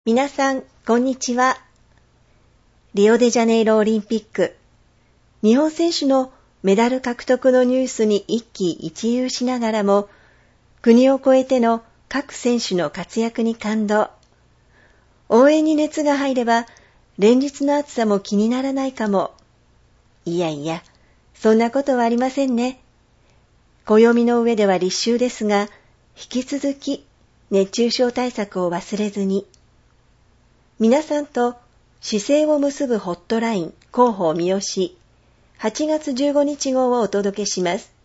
皆さん、こんにちは。リオデジャネイロオリンピック、日本選手のメダル獲得のニュースに一喜一憂しながらも、国を越えての各選手の活躍に感動。応援に熱が入れば、連日の暑さも気にならないかも。いやいや、そんなことはありませんね。暦の上では立秋ですが、引き続き熱中症対策を忘れずに。皆さんと姿勢を結ぶホットライン広報三好8月15日号をお届けします。